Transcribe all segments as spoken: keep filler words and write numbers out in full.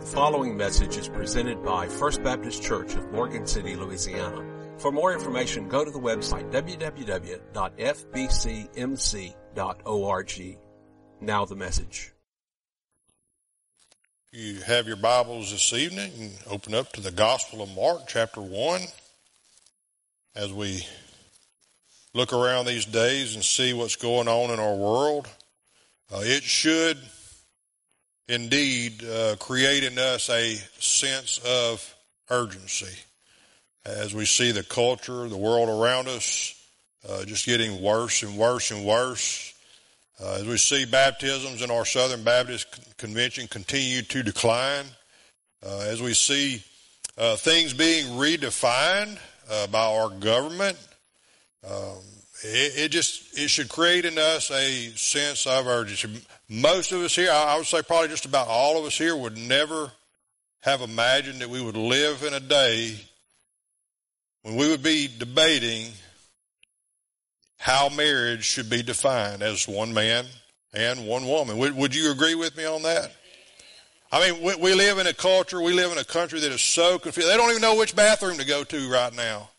following message is presented by First Baptist Church of Morgan City, Louisiana. For more information, go to the website w w w dot f b c m c dot org. Now the message. You have your Bibles this evening and open up to the Gospel of Mark, chapter one. As we look around these days and see what's going on in our world, uh, it should indeed uh, create in us a sense of urgency as we see the culture, the world around us uh, just getting worse and worse and worse. Uh, as we see baptisms in our Southern Baptist Convention continue to decline, uh, as we see uh, things being redefined uh, by our government, um, it, it just it should create in us a sense of urgency. Most of us here, I would say probably just about all of us here, would never have imagined that we would live in a day when we would be debating how marriage should be defined as one man and one woman. Would, would you agree with me on that? I mean, we, we live in a culture, we live in a country that is so confused. They don't even know which bathroom to go to right now.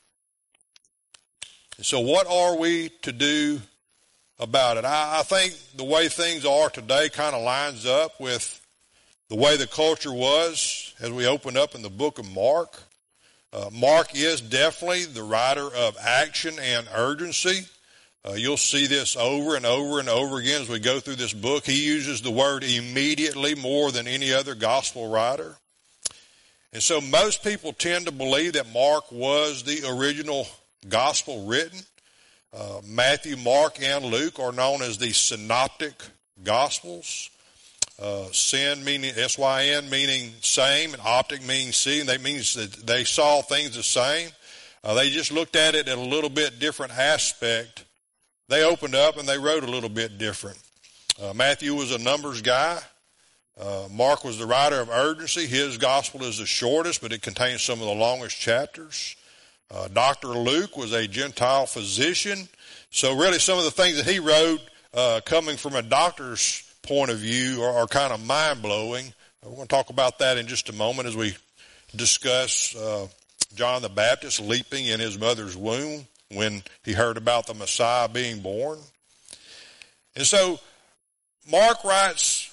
And so what are we to do about it? I, I think the way things are today kind of lines up with the way the culture was as we open up in the book of Mark. Uh, Mark is definitely the writer of action and urgency. Uh, you'll see this over and over and over again as we go through this book. He uses the word immediately more than any other gospel writer. And so most people tend to believe that Mark was the original gospel written. Uh, Matthew, Mark, and Luke are known as the synoptic gospels. Uh, sin meaning S Y N meaning same, and optic meaning seeing. That means that they saw things the same. Uh, they just looked at it in a little bit different aspect. They opened up and they wrote a little bit different. Uh, Matthew was a numbers guy. Uh, Mark was the writer of urgency. His gospel is the shortest, but it contains some of the longest chapters. Uh, Doctor Luke was a Gentile physician. So really some of the things that he wrote uh, coming from a doctor's point of view are, are kind of mind-blowing. We're going to talk about that in just a moment as we discuss uh, John the Baptist leaping in his mother's womb when he heard about the Messiah being born. And so Mark writes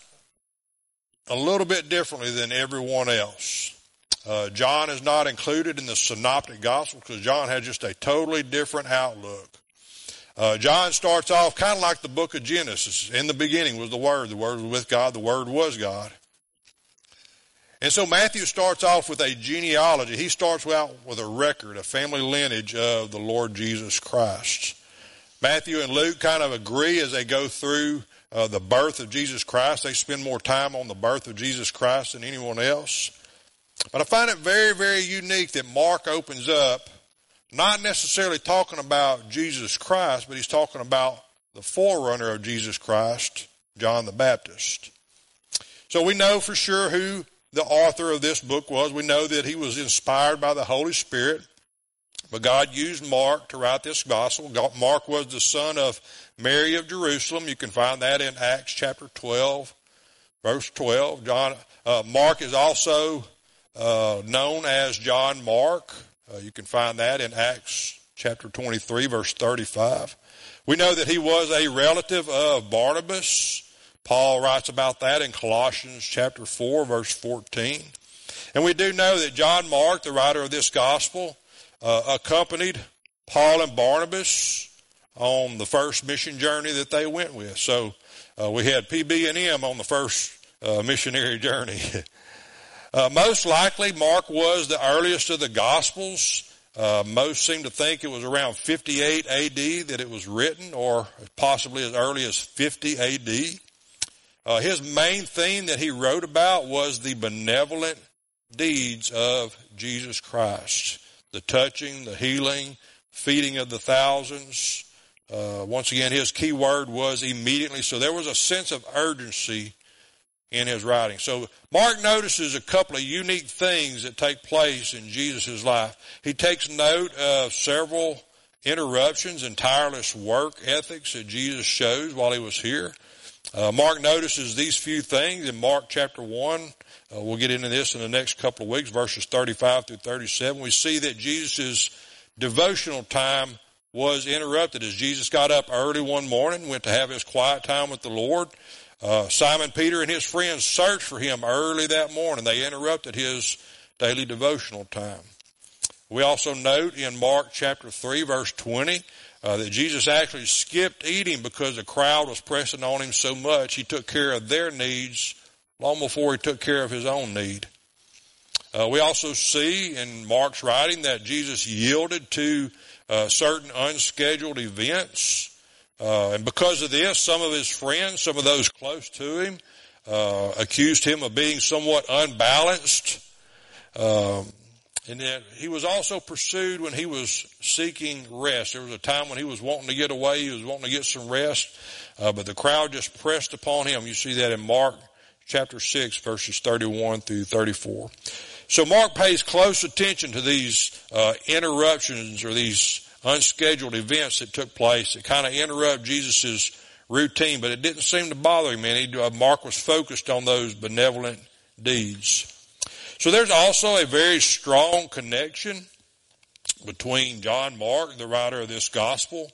a little bit differently than everyone else. Uh, John is not included in the synoptic gospel because John had just a totally different outlook. Uh, John starts off kind of like the book of Genesis. In the beginning was the Word. The Word was with God. The Word was God. And so Matthew starts off with a genealogy. He starts out with a record, a family lineage of the Lord Jesus Christ. Matthew and Luke kind of agree as they go through uh, the birth of Jesus Christ. They spend more time on the birth of Jesus Christ than anyone else. But I find it very, very unique that Mark opens up not necessarily talking about Jesus Christ, but he's talking about the forerunner of Jesus Christ, John the Baptist. So we know for sure who the author of this book was. We know that he was inspired by the Holy Spirit, but God used Mark to write this gospel. Mark was the son of Mary of Jerusalem. You can find that in Acts chapter twelve, verse twelve. John, uh, Mark is also Uh, known as John Mark. Uh, you can find that in Acts chapter twenty-three, verse thirty-five. We know that he was a relative of Barnabas. Paul writes about that in Colossians chapter four, verse fourteen. And we do know that John Mark, the writer of this gospel, uh, accompanied Paul and Barnabas on the first mission journey that they went with. So uh, we had P B and M on the first uh, missionary journey. Uh, most likely, Mark was the earliest of the Gospels. Uh, most seem to think it was around fifty-eight A D that it was written, or possibly as early as fifty A D. Uh, his main theme that he wrote about was the benevolent deeds of Jesus Christ. The touching, the healing, feeding of the thousands. Uh, once again, his key word was immediately. So there was a sense of urgency in his writing. So Mark notices a couple of unique things that take place in Jesus' life. He takes note of several interruptions and tireless work ethics that Jesus shows while he was here. Uh, Mark notices these few things in Mark chapter one, Uh, we'll get into this in the next couple of weeks, verses thirty-five through thirty-seven. We see that Jesus' devotional time was interrupted as Jesus got up early one morning, went to have his quiet time with the Lord. Uh, Simon Peter and his friends searched for him early that morning. They interrupted his daily devotional time. We also note in Mark chapter three, verse twenty, uh, that Jesus actually skipped eating because the crowd was pressing on him so much. He took care of their needs long before he took care of his own need. Uh, we also see in Mark's writing that Jesus yielded to uh, certain unscheduled events. Uh, and because of this, some of his friends, some of those close to him, uh, accused him of being somewhat unbalanced. Um, and that he was also pursued when he was seeking rest. There was a time when he was wanting to get away, he was wanting to get some rest, uh, but the crowd just pressed upon him. You see that in Mark chapter six, verses thirty-one through thirty-four. So Mark pays close attention to these uh, interruptions or these unscheduled events that took place. It kind of interrupted Jesus' routine, but it didn't seem to bother him any. Uh, Mark was focused on those benevolent deeds. So there's also a very strong connection between John Mark, the writer of this gospel,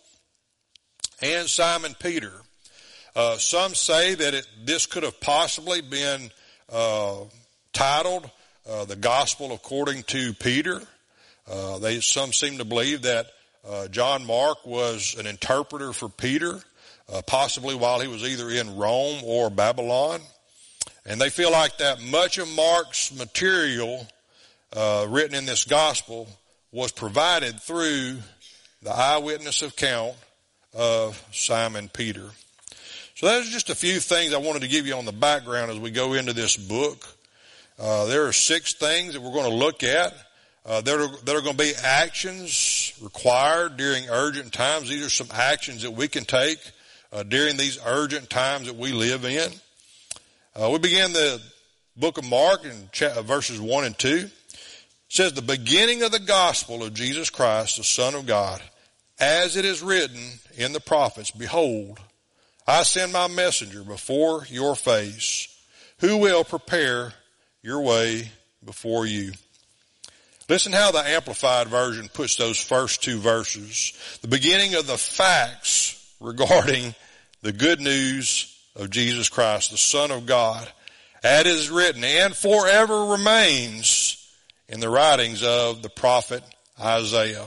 and Simon Peter. Uh, some say that it, this could have possibly been uh, titled uh, the Gospel According to Peter. Uh, they some seem to believe that Uh, John Mark was an interpreter for Peter, uh, possibly while he was either in Rome or Babylon. And they feel like that much of Mark's material uh, written in this gospel was provided through the eyewitness account of Simon Peter. So there's just a few things I wanted to give you on the background as we go into this book. Uh, there are six things that we're going to look at. Uh, there are, there are going to be actions required during urgent times. These are some actions that we can take uh, during these urgent times that we live in. Uh, we begin the book of Mark in cha- verses one and two. It says, the beginning of the gospel of Jesus Christ, the Son of God, as it is written in the prophets, behold, I send my messenger before your face, who will prepare your way before you. Listen how the Amplified Version puts those first two verses. The beginning of the facts regarding the good news of Jesus Christ, the Son of God, as is written and forever remains in the writings of the prophet Isaiah.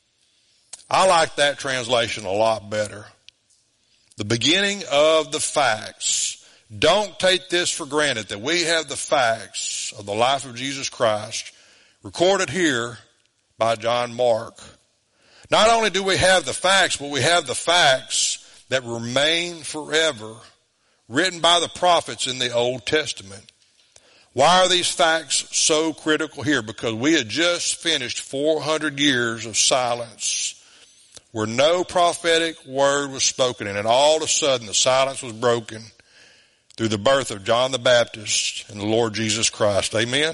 I like that translation a lot better. The beginning of the facts. Don't take this for granted that we have the facts of the life of Jesus Christ recorded here by John Mark. Not only do we have the facts, but we have the facts that remain forever, written by the prophets in the Old Testament. Why are these facts so critical here? Because we had just finished four hundred years of silence where no prophetic word was spoken, and all of a sudden the silence was broken through the birth of John the Baptist and the Lord Jesus Christ. Amen?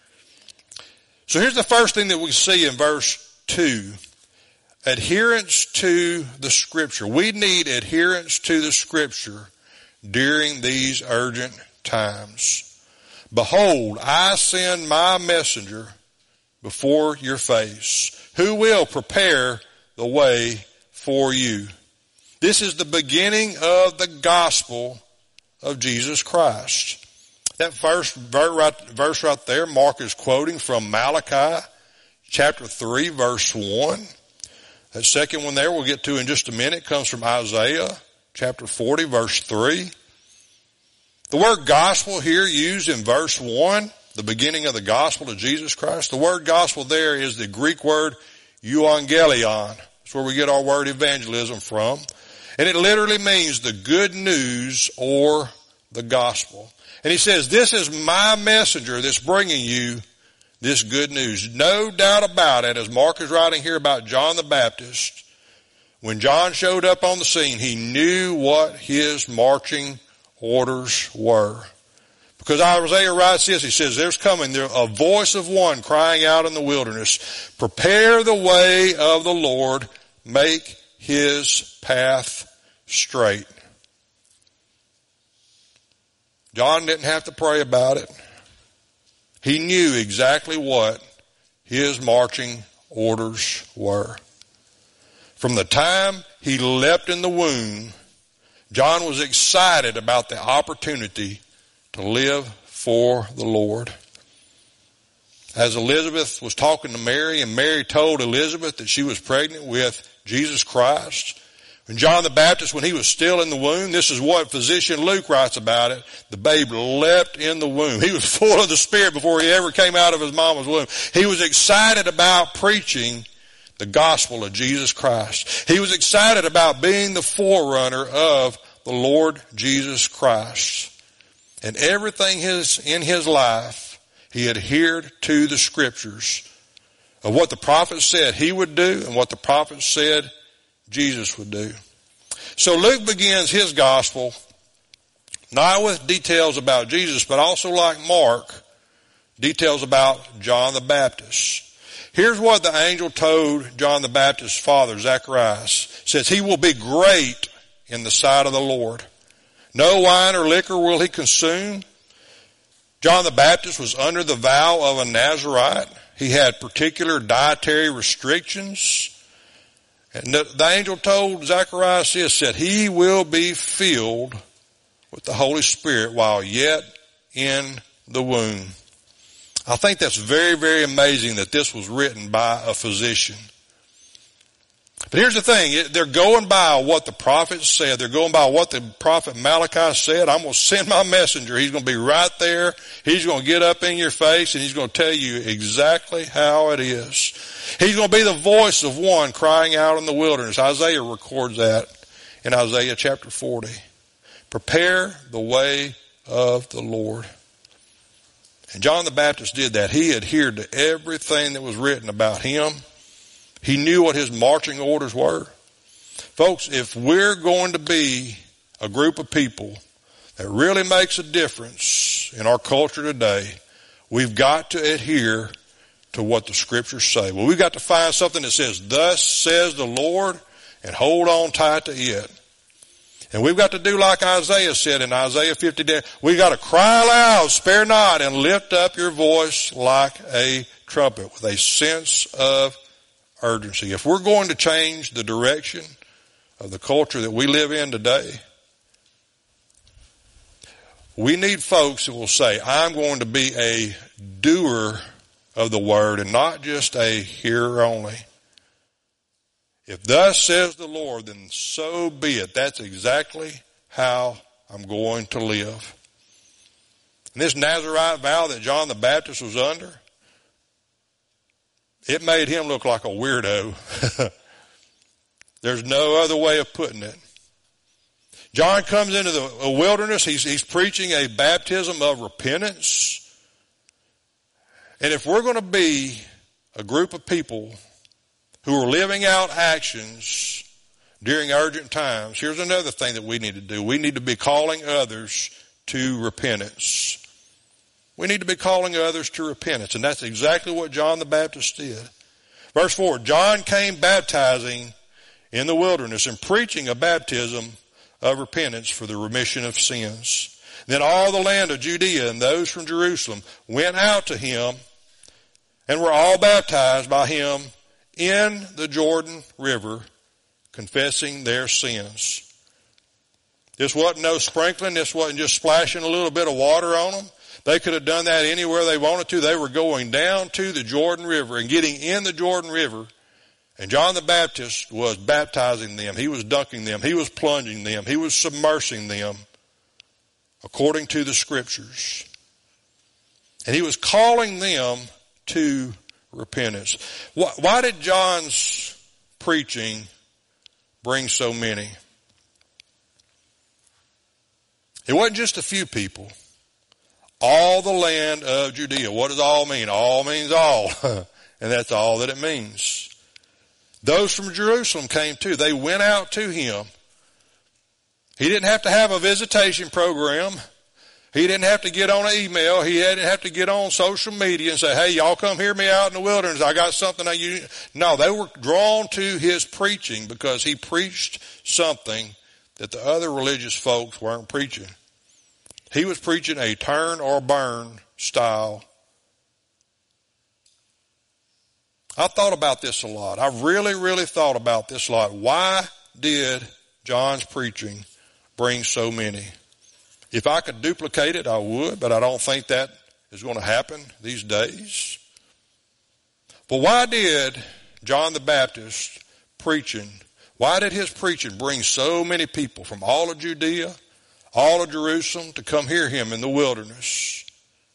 So here's the first thing that we see in verse two. Adherence to the Scripture. We need adherence to the Scripture during these urgent times. Behold, I send my messenger before your face, who will prepare the way for you. This is the beginning of the gospel of Jesus Christ. That first verse right there, Mark is quoting from Malachi chapter three, verse one. That second one there we'll get to in just a minute comes from Isaiah chapter forty, verse three. The word gospel here used in verse one, the beginning of the gospel of Jesus Christ, the word gospel there is the Greek word euangelion. That's where we get our word evangelism from. And it literally means the good news or the gospel. And he says, this is my messenger that's bringing you this good news. No doubt about it, as Mark is writing here about John the Baptist, when John showed up on the scene, he knew what his marching orders were. Because Isaiah writes this, he says, there's coming there a voice of one crying out in the wilderness, prepare the way of the Lord, make his path straight. John didn't have to pray about it. He knew exactly what his marching orders were. From the time he leapt in the womb, John was excited about the opportunity to live for the Lord. As Elizabeth was talking to Mary, and Mary told Elizabeth that she was pregnant with Jesus Christ, when John the Baptist, when he was still in the womb, this is what physician Luke writes about it, the babe leapt in the womb. He was full of the Spirit before he ever came out of his mama's womb. He was excited about preaching the gospel of Jesus Christ. He was excited about being the forerunner of the Lord Jesus Christ. And everything his, in his life, he adhered to the scriptures of what the prophet said he would do and what the prophet said Jesus would do. So Luke begins his gospel not with details about Jesus, but also, like Mark, details about John the Baptist. Here's what the angel told John the Baptist's father, Zacharias. It says, he will be great in the sight of the Lord. No wine or liquor will he consume. John the Baptist was under the vow of a Nazirite. He had particular dietary restrictions. And the, the angel told Zacharias this, said, he will be filled with the Holy Spirit while yet in the womb. I think that's very, very amazing that this was written by a physician. But here's the thing, they're going by what the prophet said. They're going by what the prophet Malachi said. I'm going to send my messenger. He's going to be right there. He's going to get up in your face and he's going to tell you exactly how it is. He's going to be the voice of one crying out in the wilderness. Isaiah records that in Isaiah chapter forty. Prepare the way of the Lord. And John the Baptist did that. He adhered to everything that was written about him. He knew what his marching orders were. Folks, if we're going to be a group of people that really makes a difference in our culture today, we've got to adhere to what the scriptures say. Well, we've got to find something that says, thus says the Lord, and hold on tight to it. And we've got to do like Isaiah said in Isaiah fifty. We've got to cry loud, spare not, and lift up your voice like a trumpet with a sense of urgency. If we're going to change the direction of the culture that we live in today, we need folks that will say, I'm going to be a doer of the word and not just a hearer only. If thus says the Lord, then so be it. That's exactly how I'm going to live. And this Nazirite vow that John the Baptist was under, it made him look like a weirdo. There's no other way of putting it. John comes into the wilderness. He's, he's preaching a baptism of repentance. And if we're going to be a group of people who are living out actions during urgent times, here's another thing that we need to do. We need to be calling others to repentance. We need to be calling others to repentance. And that's exactly what John the Baptist did. Verse four, John came baptizing in the wilderness and preaching a baptism of repentance for the remission of sins. Then all the land of Judea and those from Jerusalem went out to him and were all baptized by him in the Jordan River, confessing their sins. This wasn't no sprinkling. This wasn't just splashing a little bit of water on them. They could have done that anywhere they wanted to. They were going down to the Jordan River and getting in the Jordan River. And John the Baptist was baptizing them. He was dunking them. He was plunging them. He was submersing them according to the scriptures. And he was calling them to repentance. Why did John's preaching bring so many? It wasn't just a few people. All the land of Judea. What does all mean? All means all. And that's all that it means. Those from Jerusalem came too. They went out to him. He didn't have to have a visitation program. He didn't have to get on an email. He didn't have to get on social media and say, hey, y'all come hear me out in the wilderness. I got something that you... No, they were drawn to his preaching because he preached something that the other religious folks weren't preaching. He was preaching a turn or burn style I thought about this a lot. I really, really thought about this a lot. Why did John's preaching bring so many? If I could duplicate it, I would, but I don't think that is going to happen these days. But why did John the Baptist preaching, why did his preaching bring so many people from all of Judea, all of Jerusalem to come hear him in the wilderness?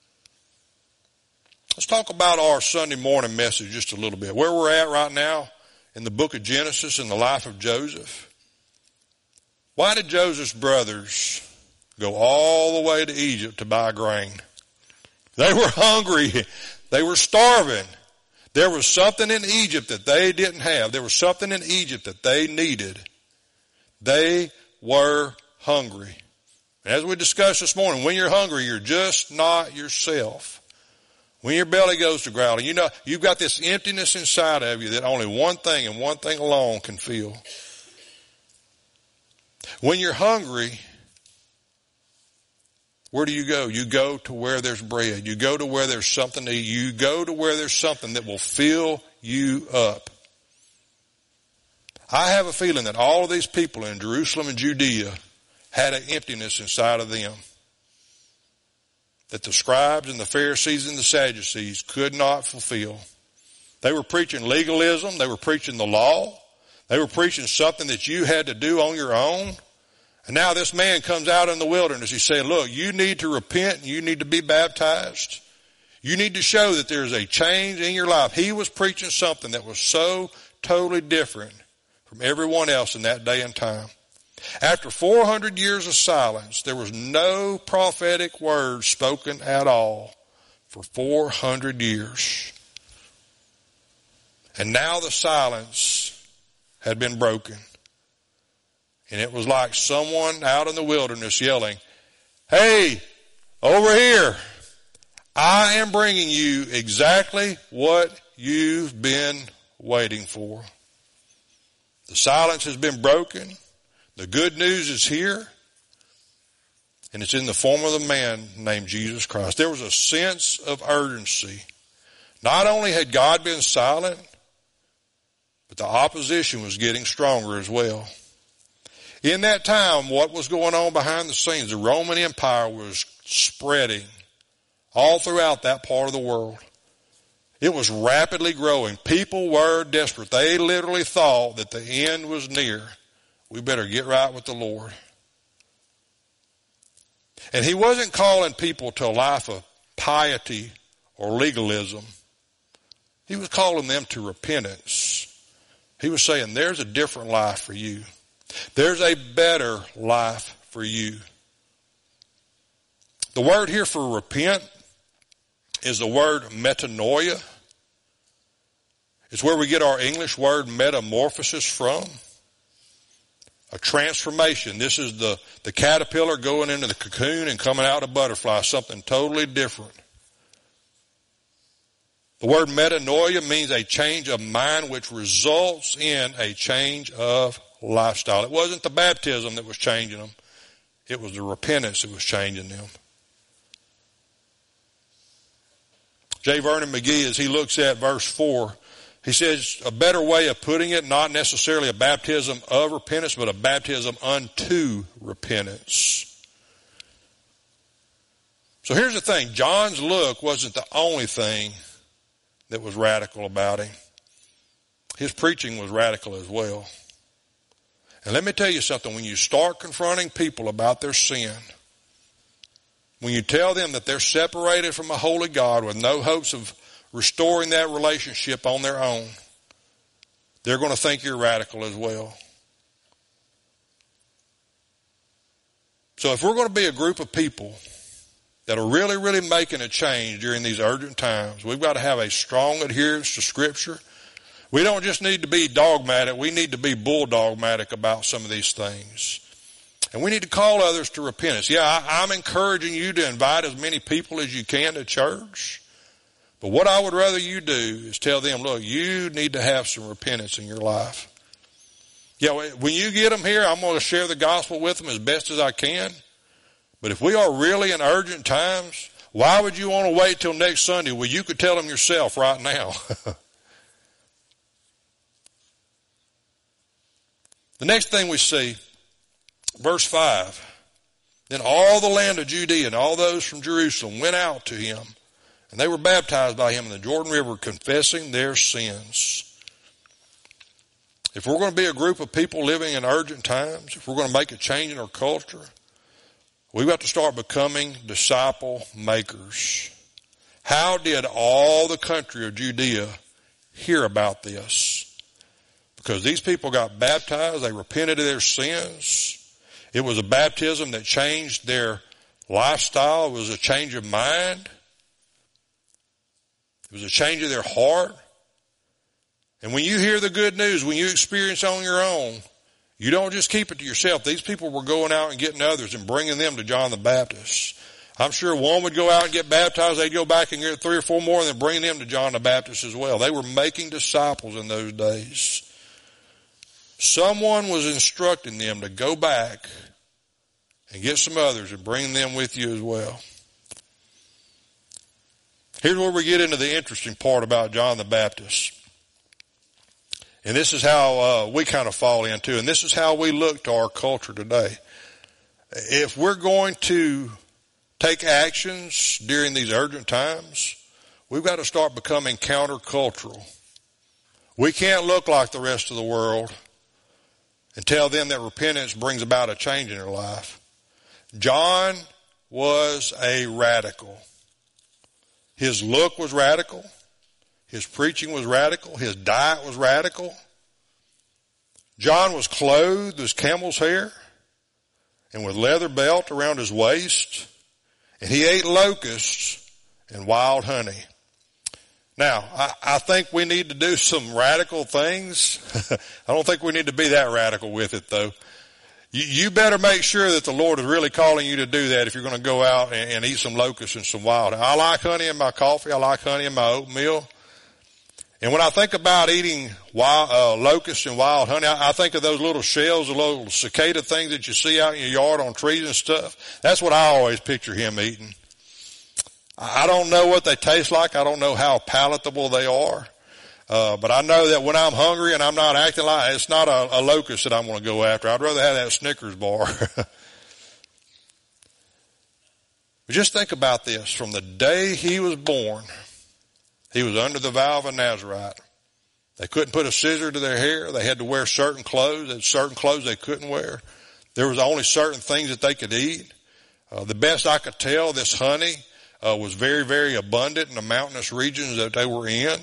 Let's talk about our Sunday morning message just a little bit. Where we're at right now in the book of Genesis in the life of Joseph. Why did Joseph's brothers go all the way to Egypt to buy grain? They were hungry. They were starving. There was something in Egypt that they didn't have. There was something in Egypt that they needed. They were hungry. As we discussed this morning, when you're hungry, you're just not yourself. When your belly goes to growling, you know, you've got this emptiness inside of you that only one thing and one thing alone can fill. When you're hungry, where do you go? You go to where there's bread. You go to where there's something to eat. You go to where there's something that will fill you up. I have a feeling that all of these people in Jerusalem and Judea had an emptiness inside of them that the scribes and the Pharisees and the Sadducees could not fulfill. They were preaching legalism. They were preaching the law. They were preaching something that you had to do on your own. And now this man comes out in the wilderness. He said, look, you need to repent and you need to be baptized. You need to show that there's a change in your life. He was preaching something that was so totally different from everyone else in that day and time. After four hundred years of silence, there was no prophetic word spoken at all for four hundred years. And now the silence had been broken. And it was like someone out in the wilderness yelling, hey, over here, I am bringing you exactly what you've been waiting for. The silence has been broken. The good news is here. And it's in the form of a man named Jesus Christ. There was a sense of urgency. Not only had God been silent, but the opposition was getting stronger as well. In that time, what was going on behind the scenes? The Roman Empire was spreading all throughout that part of the world. It was rapidly growing. People were desperate. They literally thought that the end was near. We better get right with the Lord. And he wasn't calling people to a life of piety or legalism. He was calling them to repentance. He was saying, there's a different life for you. There's a better life for you. The word here for repent is the word metanoia. It's where we get our English word metamorphosis from. A transformation. This is the, the caterpillar going into the cocoon and coming out a butterfly, something totally different. The word metanoia means a change of mind which results in a change of lifestyle. It wasn't the baptism that was changing them. It was the repentance that was changing them. J. Vernon McGee, as he looks at verse four, he says a better way of putting it, not necessarily a baptism of repentance, but a baptism unto repentance. So here's the thing. John's look wasn't the only thing that was radical about him. His preaching was radical as well. And let me tell you something. When you start confronting people about their sin, when you tell them that they're separated from a holy God with no hopes of restoring that relationship on their own, they're going to think you're radical as well. So if we're going to be a group of people that are really, really making a change during these urgent times, we've got to have a strong adherence to Scripture. We don't just need to be dogmatic. We need to be bulldogmatic about some of these things. And we need to call others to repentance. Yeah, I, I'm encouraging you to invite as many people as you can to church. But what I would rather you do is tell them, look, you need to have some repentance in your life. Yeah, when you get them here, I'm going to share the gospel with them as best as I can. But if we are really in urgent times, why would you want to wait till next Sunday? Well, you could tell them yourself right now. The next thing we see, verse five, then all the land of Judea and all those from Jerusalem went out to him, and they were baptized by him in the Jordan River, confessing their sins. If we're going to be a group of people living in urgent times, if we're going to make a change in our culture, we've got to start becoming disciple makers. How did all the country of Judea hear about this? Because these people got baptized, they repented of their sins. It was a baptism that changed their lifestyle. It was a change of mind. It was a change of their heart. And when you hear the good news, when you experience on your own, you don't just keep it to yourself. These people were going out and getting others and bringing them to John the Baptist. I'm sure one would go out and get baptized. They'd go back and get three or four more and then bring them to John the Baptist as well. They were making disciples in those days. Someone was instructing them to go back and get some others and bring them with you as well. Here's where we get into the interesting part about John the Baptist. And this is how uh, we kind of fall into, and this is how we look to our culture today. If we're going to take actions during these urgent times, we've got to start becoming countercultural. We can't look like the rest of the world and tell them that repentance brings about a change in their life. John was a radical. His look was radical. His preaching was radical. His diet was radical. John was clothed with camel's hair and with leather belt around his waist. And he ate locusts and wild honey. Now, I, I think we need to do some radical things. I don't think we need to be that radical with it, though. You, you better make sure that the Lord is really calling you to do that if you're going to go out and, and eat some locusts and some wild honey. I like honey in my coffee. I like honey in my oatmeal. And when I think about eating wild, uh, locusts and wild honey, I, I think of those little shells, the little cicada things that you see out in your yard on trees and stuff. That's what I always picture him eating. I don't know what they taste like. I don't know how palatable they are. Uh, but I know that when I'm hungry and I'm not acting like, it's not a, a locust that I'm going to go after. I'd rather have that Snickers bar. But just think about this. From the day he was born, he was under the vow of a Nazarite. They couldn't put a scissor to their hair. They had to wear certain clothes. There's certain clothes they couldn't wear. There was only certain things that they could eat. Uh, the best I could tell, this honey uh, was very, very abundant in the mountainous regions that they were in.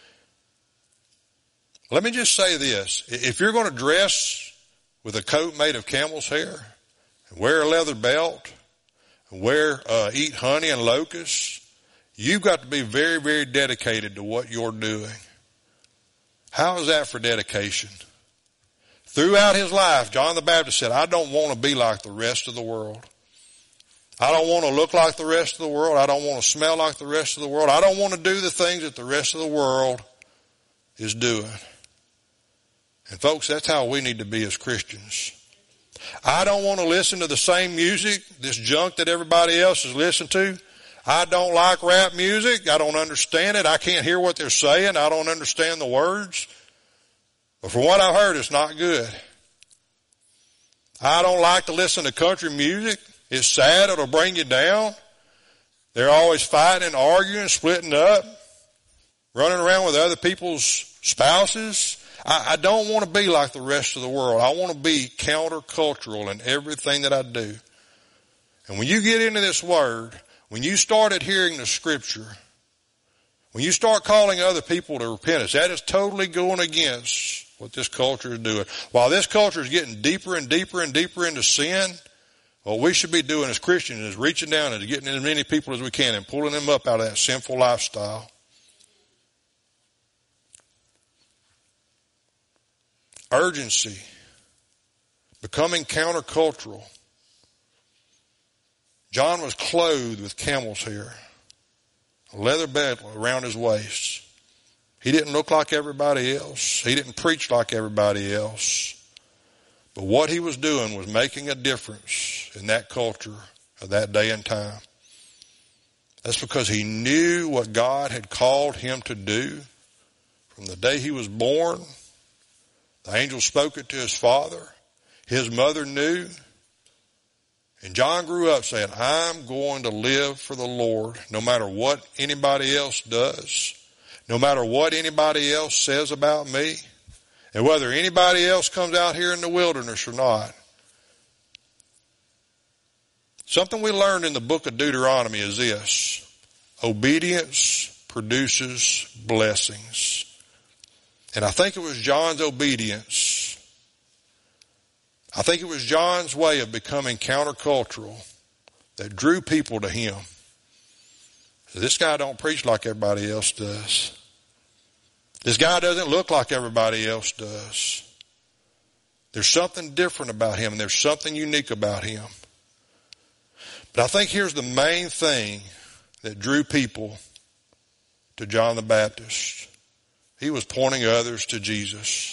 Let me just say this. If you're going to dress with a coat made of camel's hair, and wear a leather belt, and wear, uh, eat honey and locusts, you've got to be very, very dedicated to what you're doing. How is that for dedication? Throughout his life, John the Baptist said, I don't want to be like the rest of the world. I don't want to look like the rest of the world. I don't want to smell like the rest of the world. I don't want to do the things that the rest of the world is doing. And folks, that's how we need to be as Christians. I don't want to listen to the same music, this junk that everybody else is listening to. I don't like rap music. I don't understand it. I can't hear what they're saying. I don't understand the words. But from what I've heard, it's not good. I don't like to listen to country music. It's sad. It'll bring you down. They're always fighting and arguing, splitting up, running around with other people's spouses. I, I don't want to be like the rest of the world. I want to be countercultural in everything that I do. And when you get into this word, when you start adhering to Scripture, when you start calling other people to repentance, that is totally going against what this culture is doing. While this culture is getting deeper and deeper and deeper into sin, what we should be doing as Christians is reaching down and getting as many people as we can and pulling them up out of that sinful lifestyle. Urgency. Becoming countercultural. John was clothed with camel's hair, a leather belt around his waist. He didn't look like everybody else. He didn't preach like everybody else. But what he was doing was making a difference in that culture of that day and time. That's because he knew what God had called him to do from the day he was born The angel spoke it to his father. His mother knew. And John grew up saying, I'm going to live for the Lord no matter what anybody else does, no matter what anybody else says about me, and whether anybody else comes out here in the wilderness or not. Something we learned in the book of Deuteronomy is this: obedience produces blessings. And I think it was John's obedience. I think it was John's way of becoming countercultural that drew people to him. This guy don't preach like everybody else does. This guy doesn't look like everybody else does. There's something different about him, and there's something unique about him. But I think here's the main thing that drew people to John the Baptist. He was pointing others to Jesus.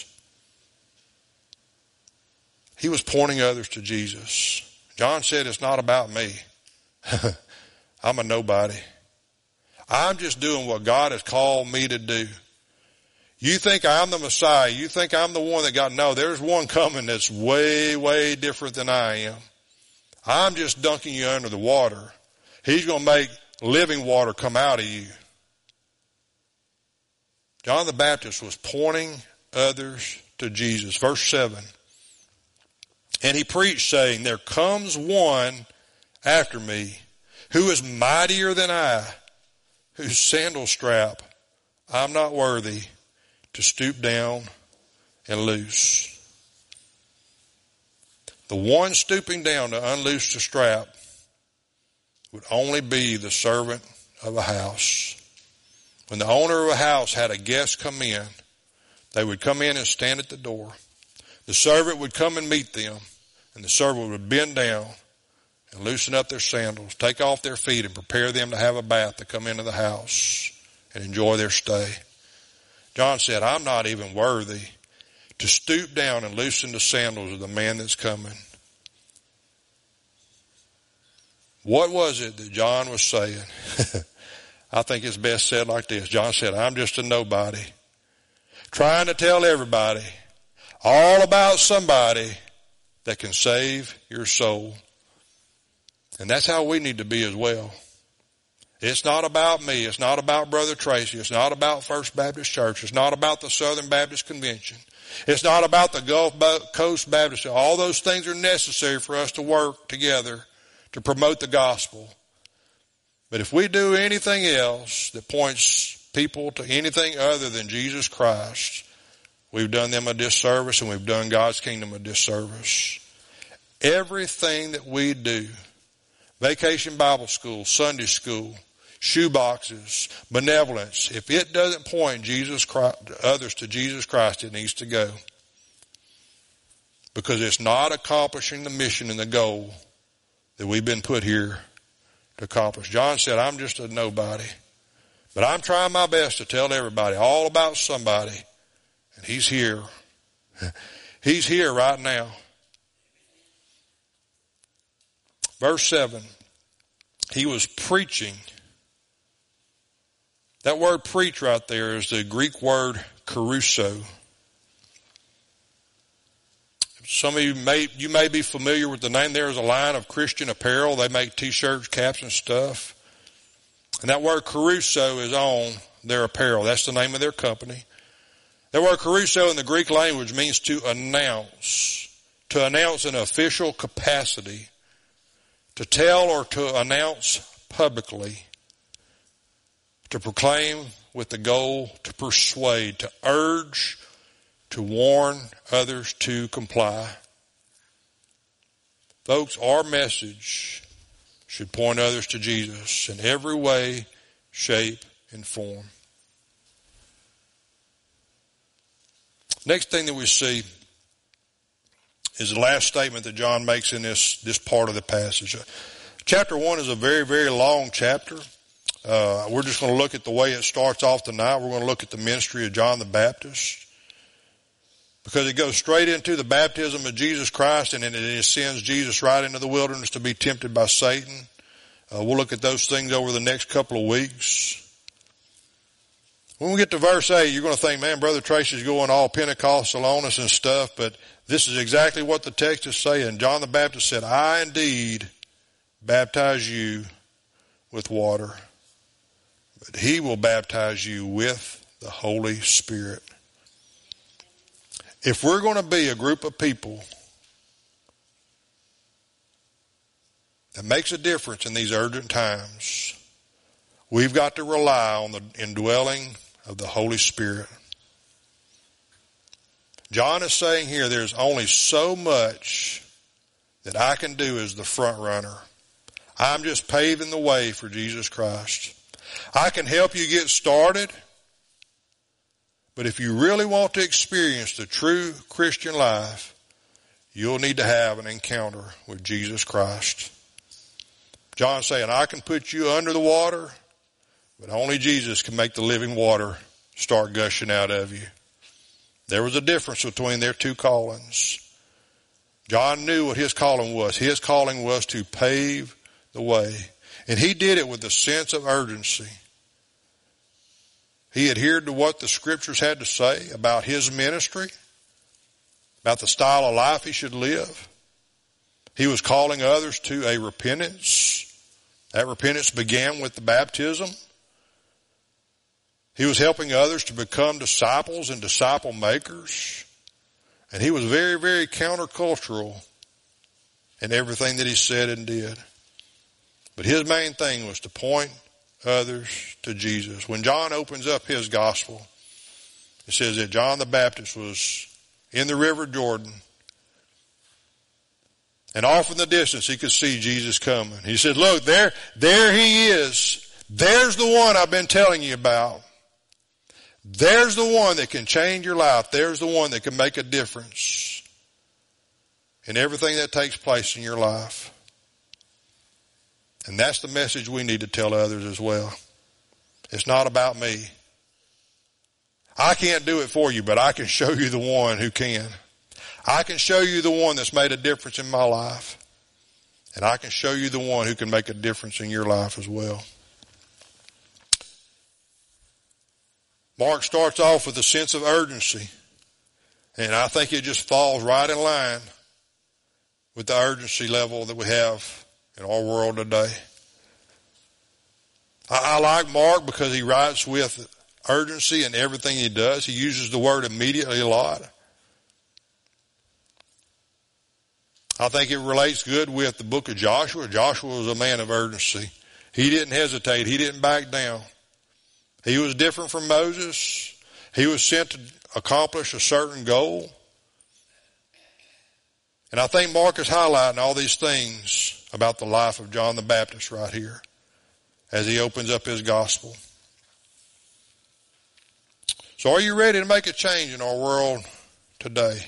He was pointing others to Jesus. John said, it's not about me. I'm a nobody. I'm just doing what God has called me to do. You think I'm the Messiah. You think I'm the one that got, no, there's one coming that's way, way different than I am. I'm just dunking you under the water. He's going to make living water come out of you. John the Baptist was pointing others to Jesus. Verse seven. And he preached, saying, there comes one after me who is mightier than I, whose sandal strap I'm not worthy to stoop down and loose. The one stooping down to unloose the strap would only be the servant of a house. When the owner of a house had a guest come in, they would come in and stand at the door. The servant would come and meet them, and the servant would bend down and loosen up their sandals, take off their feet, and prepare them to have a bath to come into the house and enjoy their stay. John said, I'm not even worthy to stoop down and loosen the sandals of the man that's coming. What was it that John was saying? I think it's best said like this. John said, I'm just a nobody, trying to tell everybody all about somebody that can save your soul. And that's how we need to be as well. It's not about me. It's not about Brother Tracy. It's not about First Baptist Church. It's not about the Southern Baptist Convention. It's not about the Gulf Coast Baptist. All those things are necessary for us to work together to promote the gospel. But if we do anything else that points people to anything other than Jesus Christ, we've done them a disservice, and we've done God's kingdom a disservice. Everything that we do, Vacation Bible School, Sunday school, shoe boxes, benevolence, if it doesn't point Jesus Christ, others to Jesus Christ, it needs to go. Because it's not accomplishing the mission and the goal that we've been put here to accomplish. John said, I'm just a nobody, but I'm trying my best to tell everybody all about somebody, and he's here. He's here right now. Verse seven, he was preaching. That word preach right there is the Greek word kerusso. Some of you may, you may be familiar with the name. There's a line of Christian apparel. They make t-shirts, caps, and stuff. And that word kerusso is on their apparel. That's the name of their company. That word kerusso in the Greek language means to announce, to announce in an official capacity, to tell or to announce publicly, to proclaim with the goal to persuade, to urge, to warn others to comply. Folks, our message should point others to Jesus in every way, shape, and form. Next thing that we see is the last statement that John makes in this, this part of the passage. Chapter one is a very, very long chapter. Uh, we're just going to look at the way it starts off tonight. We're going to look at the ministry of John the Baptist, because it goes straight into the baptism of Jesus Christ, and then it sends Jesus right into the wilderness to be tempted by Satan. Uh, we'll look at those things over the next couple of weeks. When we get to verse eight, you're going to think, man, Brother Tracy's going all Pentecostal on us and stuff, but this is exactly what the text is saying. John the Baptist said, I indeed baptize you with water, but he will baptize you with the Holy Spirit. If we're going to be a group of people that makes a difference in these urgent times, we've got to rely on the indwelling of the Holy Spirit. John is saying here there's only so much that I can do as the front runner. I'm just paving the way for Jesus Christ. I can help you get started, but if you really want to experience the true Christian life, you'll need to have an encounter with Jesus Christ. John's saying, I can put you under the water, but only Jesus can make the living water start gushing out of you. There was a difference between their two callings. John knew what his calling was. His calling was to pave the way. And he did it with a sense of urgency. He adhered to what the scriptures had to say about his ministry, about the style of life he should live. He was calling others to a repentance. That repentance began with the baptism. He was helping others to become disciples and disciple makers. And he was very, very countercultural in everything that he said and did. But his main thing was to point others to Jesus. When John opens up his gospel, it says that John the Baptist was in the river Jordan, and off in the distance he could see Jesus coming. He said, look, there, there he is. There's the one I've been telling you about. There's the one that can change your life. There's the one that can make a difference in everything that takes place in your life. And that's the message we need to tell others as well. It's not about me. I can't do it for you, but I can show you the one who can. I can show you the one that's made a difference in my life. And I can show you the one who can make a difference in your life as well. Mark starts off with a sense of urgency. And I think it just falls right in line with the urgency level that we have in our world today. I, I like Mark because he writes with urgency in everything he does. He uses the word immediately a lot. I think it relates good with the book of Joshua. Joshua was a man of urgency. He didn't hesitate. He didn't back down. He was different from Moses. He was sent to accomplish a certain goal. And I think Mark is highlighting all these things about the life of John the Baptist right here as he opens up his gospel. So are you ready to make a change in our world today?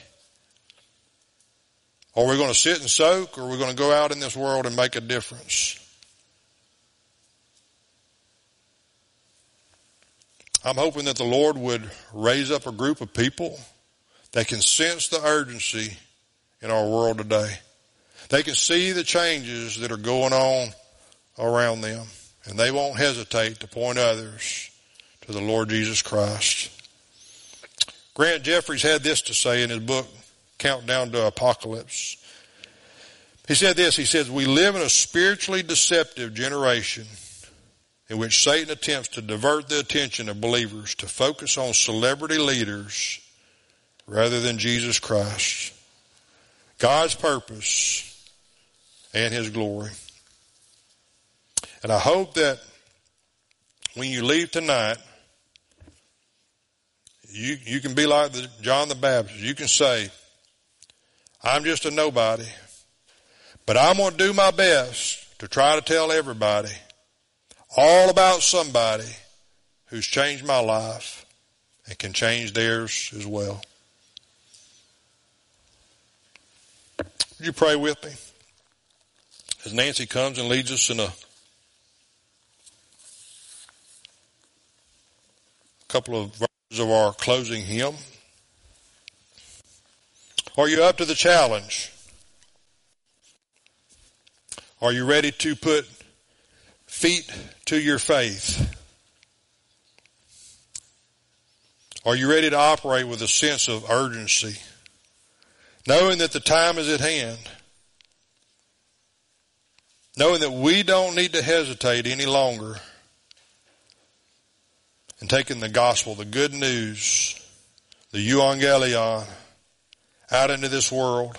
Are we going to sit and soak, or are we going to go out in this world and make a difference? I'm hoping that the Lord would raise up a group of people that can sense the urgency in our world today. They can see the changes that are going on around them, and they won't hesitate to point others to the Lord Jesus Christ. Grant Jeffries had this to say in his book, Countdown to Apocalypse. He said this, he says, we live in a spiritually deceptive generation in which Satan attempts to divert the attention of believers to focus on celebrity leaders rather than Jesus Christ, God's purpose, and his glory. And I hope that when you leave tonight, you, you can be like the, John the Baptist. You can say, I'm just a nobody, but I'm going to do my best to try to tell everybody all about somebody who's changed my life and can change theirs as well. Would you pray with me as Nancy comes and leads us in a couple of verses of our closing hymn? Are you up to the challenge? Are you ready to put feet to your faith? Are you ready to operate with a sense of urgency, knowing that the time is at hand, knowing that we don't need to hesitate any longer in taking the gospel, the good news, the euangelion, out into this world?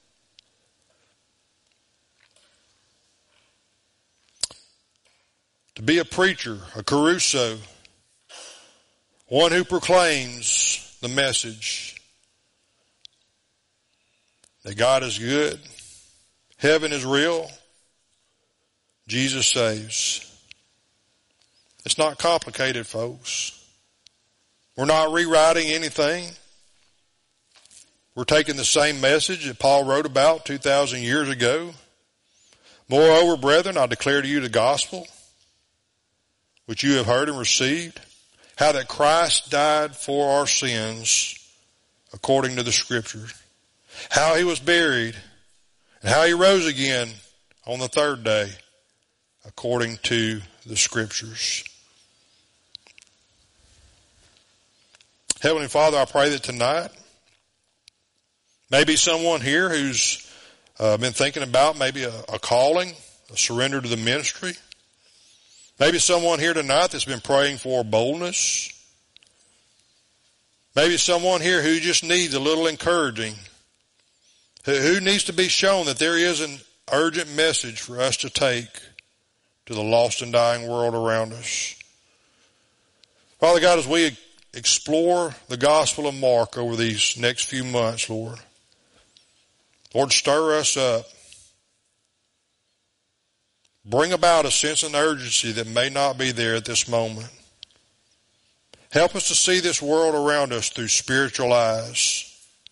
To be a preacher, a Caruso, one who proclaims the message that God is good, heaven is real, Jesus saves. It's not complicated, folks. We're not rewriting anything. We're taking the same message that Paul wrote about two thousand years ago. Moreover, brethren, I declare to you the gospel, which you have heard and received, how that Christ died for our sins according to the Scriptures, how he was buried, and how he rose again on the third day according to the Scriptures. Heavenly Father, I pray that tonight, maybe someone here who's uh, been thinking about maybe a, a calling, a surrender to the ministry. Maybe someone here tonight that's been praying for boldness. Maybe someone here who just needs a little encouraging, who, who needs to be shown that there is an urgent message for us to take to the lost and dying world around us. Father God, as we explore the Gospel of Mark over these next few months, Lord, Lord, stir us up. Bring about a sense of urgency that may not be there at this moment. Help us to see this world around us through spiritual eyes.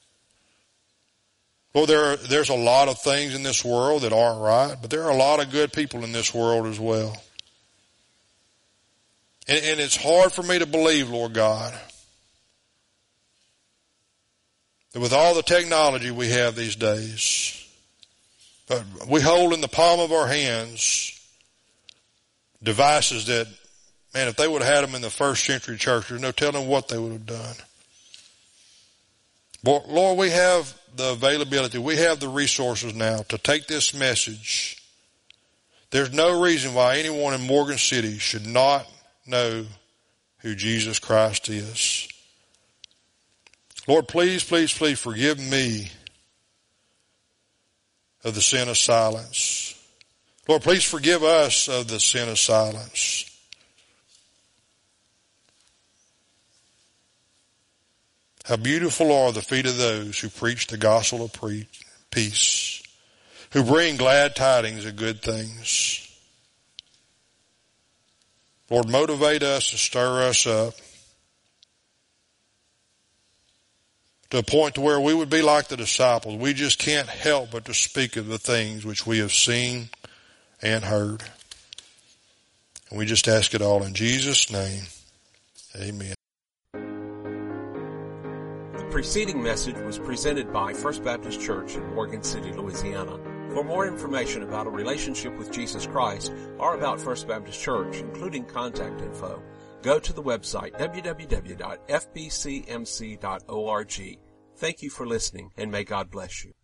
Lord, there are, there's a lot of things in this world that aren't right, but there are a lot of good people in this world as well. And, and it's hard for me to believe, Lord God, that with all the technology we have these days, but we hold in the palm of our hands devices that, man, if they would have had them in the first century church, there's no telling what they would have done. But Lord, we have the availability, we have the resources now to take this message. There's no reason why anyone in Morgan City should not know who Jesus Christ is. Lord, please, please, please forgive me of the sin of silence. Lord, please forgive us of the sin of silence. How beautiful are the feet of those who preach the gospel of peace, who bring glad tidings of good things. Lord, motivate us and stir us up to a point to where we would be like the disciples. We just can't help but to speak of the things which we have seen and heard. And we just ask it all in Jesus' name. Amen. The preceding message was presented by First Baptist Church in Morgan City, Louisiana. For more information about a relationship with Jesus Christ or about First Baptist Church, including contact info, go to the website w w w dot f b c m c dot org. Thank you for listening, and may God bless you.